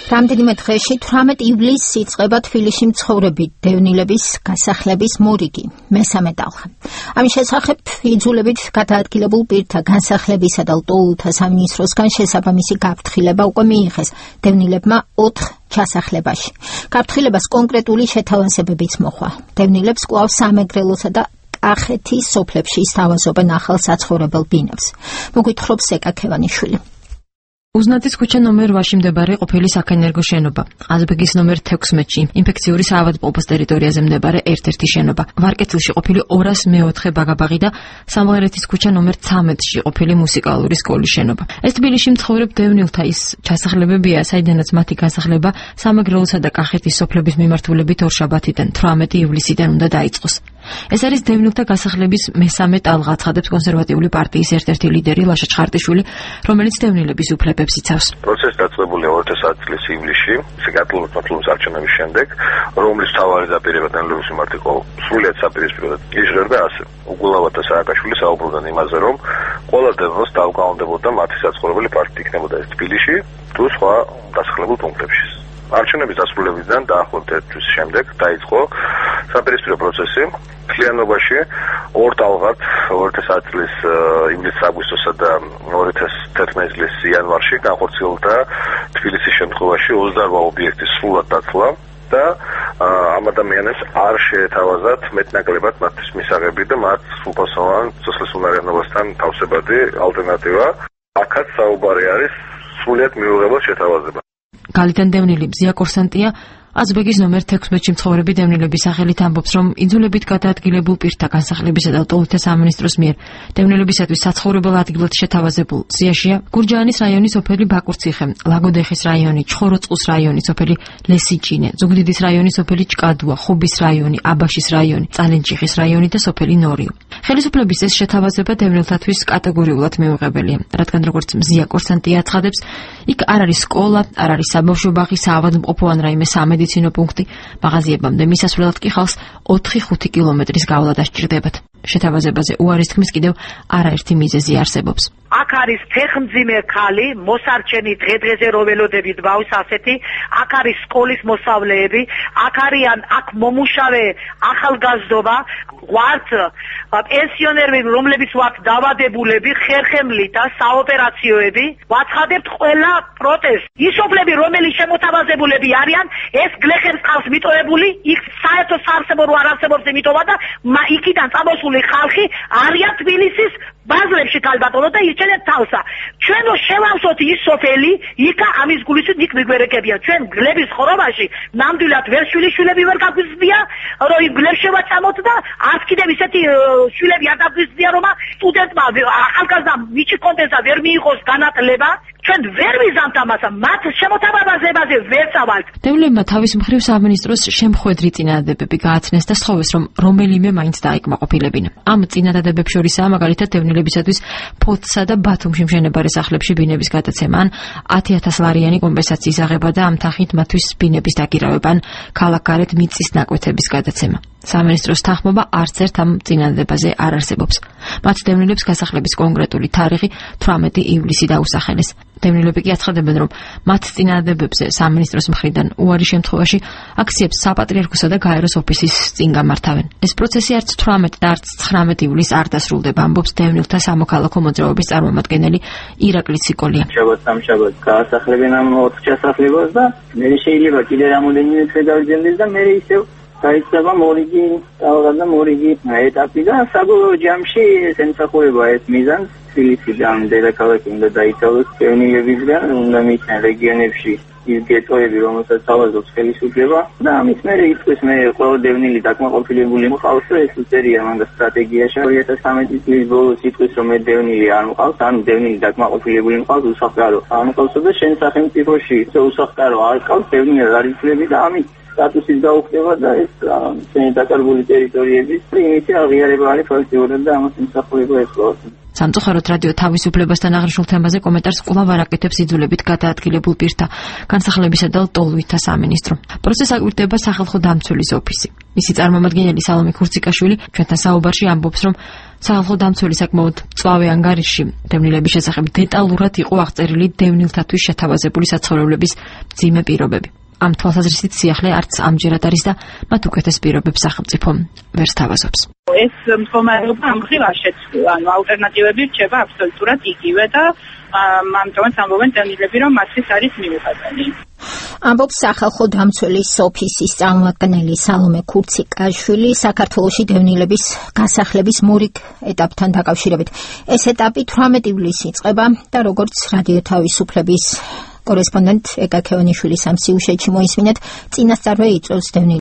რამდენიმე დღეში 18 ივლისს იწყება თბილისში მცხოვრები დევნილების გასახლების მორიგი, მესამე ტალღა. ამის შესახებ იძულებით გადაადგილებულ პირთა განსახლებისა და ლტოლვილთა სამინისტროსგან შესაბამისი გაფრთხილება უკვე მიიღეს დევნილებმა 4 ჩასახლებაში. გაფრთხილებას კონკრეტული შეთავაზებებიც მოხვა. დევნილებს კვლავ სამეგრელოსა და კახეთის სოფლებში ისთავაზობენ ახალ საცხოვრებელ ბინებს. მოგვითხრობს ზეკა ქევანიშვილი. უზნაძის ქუჩა ნომერ 8-ში მდებარე ყოფილი საქენერგო შენობა, ყაზბეგის ნომერ 16-ში, ინფექციური საავადმყოფოს ტერიტორიაზე მდებარე ერთ-ერთი შენობა, ვარკეთილში ყოფილი 204 ბაგაბაღი და სამღერეთის ქუჩა ნომერ 13-ში ყოფილი მუსიკალური სკოლის შენობა. ეს თბილისში მცხოვრებ დევნილთა ის ჩასახლებებია, საიდანაც მათი გასახლება სამეგრელოსა და კახეთის სოფლების მიმართულებით ორშაბათიდან 18 ივლისიდან უნდა დაიწყოს. ეს არის დევნილთა გასახლების მესამე ტალღა, ცხადებს კონსერვატიული პარტიის ერთ-ერთი ლიდერი ლაშა ჩხარტიშვილი, რომელიც დევნილების უფლებებს იცავს. პროცესი დაწყებულია 2010 წლის ივლისში, საგატლობთ არჩევნების შემდეგ, რომლის მთავარი დაპირება დევნილების მიმართ იყო სრულიად საპირისპირო და იზღერდა ასე. უგულავად და სააკაშვილი საუბრობდნენ იმაზე, რომ ყველა დევნილს დაუგაუნდებოდა მათი საცხოვრებელი პარტია იქნებოდა ეს თბილისში თუ სხვა დასახლებულ პუნქტებში. არჩევნების დასრულებიდან დაახლოებით 1 თვის შემდეგ დაიწყო საპირისპირო პროცესი. მთლიანობაში 2 ტალღად 2010 წლის ივლისის აგვისტოსა და 2011 წლის იანვარში განხორციელდა თბილისის შემთხვევაში 28 ობიექტის სრულად დაცლა და ამ ადამიანებს არ შეეთავაზათ მეტნაკლებად მათთვის მისაღები და მათ სრულფასოვან სოციალურ-უნარიანობასთან თავსებადი ალტერნატივა. აქაც საუბარი არის სრულიად მიუღებელ შეთავაზება. გალიდან დევნილი ბზია კორსანტია აზბეგის ნომერ 16-ში მცხოვრები დევნილების სახელით ამბობს, რომ იძულებით გადაადგილებულ პირთა განსახლებისა და ლტოლვილთა სამინისტროს მიერ დევნილებისათვის საცხოვრებელ ადგილად შეთავაზებულ სიაშია გურჯაანის რაიონის სოფელი ბაკურციხე, ლაგოდეხის რაიონი, ჩხოროწყუს რაიონი, სოფელი ლესიჩინე, ზუგდიდის რაიონის სოფელი ჭკადუა, ხუბის რაიონი, აბაშის რაიონი, წალენჭიხის რაიონი და სოფელი ნორიო. ხელისუფლების ეს შეთავაზება დევნილთათვის კატეგორიულად მიუღებელია, რადგან როგორც მზია კორსანტია აცხადებს, იქ არ არის სკოლა, არ არის საბავშვო ბაღი, საავადმყოფო ან რაიმე სამედიცინო პუნქტი, მაღაზიებამდე მისასვლელად კი ხალხს 4-5 კილომეტრის გავლა დასჭირდებათ. შეთავაზებაზე უარის თქმის კიდევ არაერთი მიზეზი არსებობს. აქ არის ფეხმძიმე ხალი, მოსარჩენი დღე-დღეზე რო ველოდებით ბავს ასეთი, აქ არის სკოლის მოსავლეები, აქ არიან აქ მომუშავე ახალგაზრდობა, ვართ პენსიონერები, რომლებიც ვართ დავადებულები, ხერხემლი და საოპერაციოები, ვაცხადებთ ყველა პროტესტს. ისოფლები, რომელი შემოთავაზებულები არიან, ეს გლეხებს ყავს მიტოვებული, იქ საერთო საარსებო რო არ არსებობს იმიტოვა და იქიდან წამოსული ხალხი არიან თბილისის ბაზრებში ქალბატონო და ირჩენენ თავსა. ჩვენო შევავსოთ ის სოფელი, იქა ამის გულისით იქ მიგვერეკებია. ჩვენ გლების ხორობაში ნამდვილად ვერ შვილიშვილები ვერ გაგვიზრდია, რომ იმ გლებს შევაწამოთ და არც კიდევ ისეთი შვილები არ დაგვიზრდია, რომ სტუდენტმა ახალგაზრდამ მიჩი კონდეს და ვერ მიიღოს განათლება. ჩვენ ვერ ვიზამთ ამასა, მათ შემოთავაზებაზე ვერ წავალთ. დევნილებმა თავის მხრივ სამინისტროს შემხვედრი წინადადებები გააცნეს და სთხოვეს, რომ რომელიმე მაინც დაიკმაყოფილებინა. ამ წინადადებებს შორისაა მაგალითად დევნილებისათვის ფოთსა და ბათუმში მშენებარე სახლებში ბინების გადაცემა, ან 10,000 ლარიანი კომპენსაციის აღება და ამ თანხით მათთვის ბინების დაგირავება, ან ქალაქგარეთ მიწის ნაკვეთების გადაცემა. სამინისტროს თანხმობა არც ერთ ამ წინადადებაზე არ არსებობს. მათ დევნილებს გასახლების კონკრეტული თარიღი 18 ივლისი დაუსახელეს. დევნილები კი აცხადებენ, რომ მათ წინადადებებზე სამინისტროს მხრიდან უარის შემთხვევაში აქციებს საპატრიარქოსა და გაეროს ოფისის წინ გამართავენ. ეს პროცესი არც 18 და არც 19 ივლისს არ დასრულდება, ამბობს დევნილთა სამოქალაქო მოძრაობის წარმომადგენელი ირაკლი ციკოლია. შაბათ გაასახლებენ ამ 4 ჩასახლებას და მე შეიძლება კიდე რამოდენიმე თვე გავიძენდეს და მე ისევ დაიწყება მორიგი ტალღა და მორიგი ეტაპი და საბოლოო ჯამში ემსახურება ეს მიზანს. თბილისიდან დედაქალაქი უნდა დაიცალოს დევნილებისგან, უნდა მისცენ რეგიონებში ის გეტოები, რომელსაც თავაზობს ხელისუფლება და ამის მერე იწვის ყველა დევნილი დაკმაყოფილებული მყავს და ეს უწერია მანდა სტრატეგიაში 2013 წლის ბოლოს იწვის რომ მე დევნილი არ მყავს, ანუ დევნილი დაკმაყოფილებული მყავს უსახკარო არ მყავსო და შენ სახელმწიფოში უსახკარო არ ყავს დევნილი არ იწლები და ამის სტატუსის გაუქმება და ეს შენი დაკარგული ტერიტორიების პრიმიტი აღიარება არის ფაქტიურად და ამას იმსახურება ეხლავს. სამწუხაროდ რადიო თავისუფლებასთან აღნიშნულ თემაზე კომენტარს კვლავ არ აკეთებს იძულებით გადაადგილებულ პირთა განსახლებისა და ლტოლვილთა სამინისტრო. პროცესს აკვირდება სახალხო დამცველის ოფისი. მისი წარმომადგენელი სალომე ქურციკაშვილი ჩვენთან საუბარში ამბობს, რომ სახალხო დამცველი საკმაოდ მწვავე ანგარიშში დევნილების შესახებ დეტალურად იყო აღწერილი დევნილთათვის შეთავაზებული საცხოვრებლების მძიმე პირობები. Am თვალსაზრისით სიახლე არც ამჯერად არის და მათ უკეთეს პირობებს სახელმწიფო ვერ სთავაზობს. ეს მდგომარეობა ამ მხრივ არ შეცვლა, ანუ ალტერნატივები რჩება აბსოლუტურად იგივე და ამიტომაც ამბობენ დევნილები, რომ მათთვის არის მიუღებელი. ამბობს სახალხო დამცველის ოფისის წარმომადგენელი სალომე ქურციკაშვილი საქართველოში დევნილების გასახლების მორიგ ეტაპთან დაკავშირებით. ეს ეტაპი 18 ივლისს იწყება და როგორც რადიო თავისუფლების კორესპონდენტ ეკა ქევანიშვილის ამ სიუჟეტში მოისმინეთ, წინასწარვე იწვევს დევნილების